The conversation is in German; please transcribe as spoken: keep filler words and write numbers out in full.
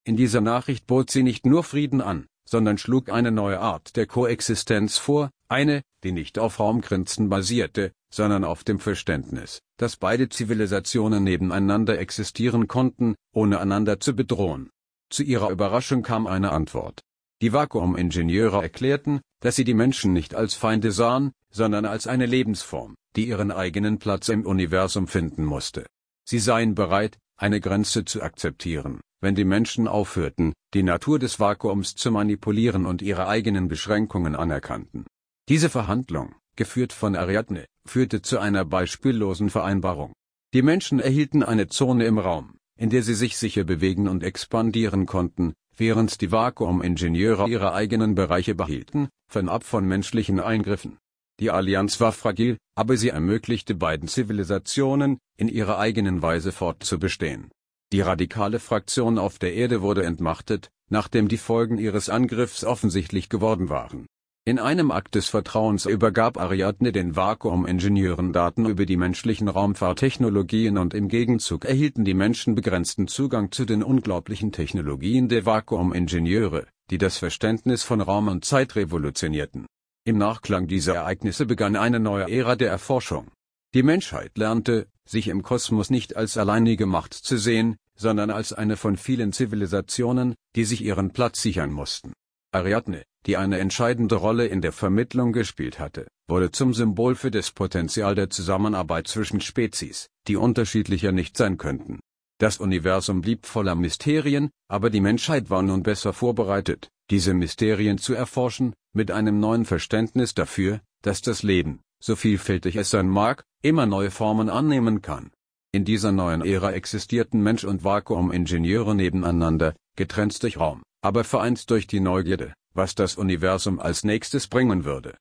In dieser Nachricht bot sie nicht nur Frieden an, sondern schlug eine neue Art der Koexistenz vor, eine, die nicht auf Raumgrenzen basierte, sondern auf dem Verständnis, dass beide Zivilisationen nebeneinander existieren konnten, ohne einander zu bedrohen. Zu ihrer Überraschung kam eine Antwort. Die Vakuumingenieure erklärten, dass sie die Menschen nicht als Feinde sahen, sondern als eine Lebensform, die ihren eigenen Platz im Universum finden musste. Sie seien bereit, eine Grenze zu akzeptieren, wenn die Menschen aufhörten, die Natur des Vakuums zu manipulieren und ihre eigenen Beschränkungen anerkannten. Diese Verhandlung, geführt von Ariadne, führte zu einer beispiellosen Vereinbarung. Die Menschen erhielten eine Zone im Raum, in der sie sich sicher bewegen und expandieren konnten, während die Vakuumingenieure ihre eigenen Bereiche behielten, fernab von menschlichen Eingriffen. Die Allianz war fragil, aber sie ermöglichte beiden Zivilisationen, in ihrer eigenen Weise fortzubestehen. Die radikale Fraktion auf der Erde wurde entmachtet, nachdem die Folgen ihres Angriffs offensichtlich geworden waren. In einem Akt des Vertrauens übergab Ariadne den Vakuumingenieuren Daten über die menschlichen Raumfahrttechnologien und im Gegenzug erhielten die Menschen begrenzten Zugang zu den unglaublichen Technologien der Vakuumingenieure, die das Verständnis von Raum und Zeit revolutionierten. Im Nachklang dieser Ereignisse begann eine neue Ära der Erforschung. Die Menschheit lernte, sich im Kosmos nicht als alleinige Macht zu sehen, sondern als eine von vielen Zivilisationen, die sich ihren Platz sichern mussten. Ariadne, die eine entscheidende Rolle in der Vermittlung gespielt hatte, wurde zum Symbol für das Potenzial der Zusammenarbeit zwischen Spezies, die unterschiedlicher nicht sein könnten. Das Universum blieb voller Mysterien, aber die Menschheit war nun besser vorbereitet, diese Mysterien zu erforschen, mit einem neuen Verständnis dafür, dass das Leben, so vielfältig es sein mag, immer neue Formen annehmen kann. In dieser neuen Ära existierten Mensch und Vakuumingenieure nebeneinander, getrennt durch Raum, aber vereint durch die Neugierde, was das Universum als nächstes bringen würde.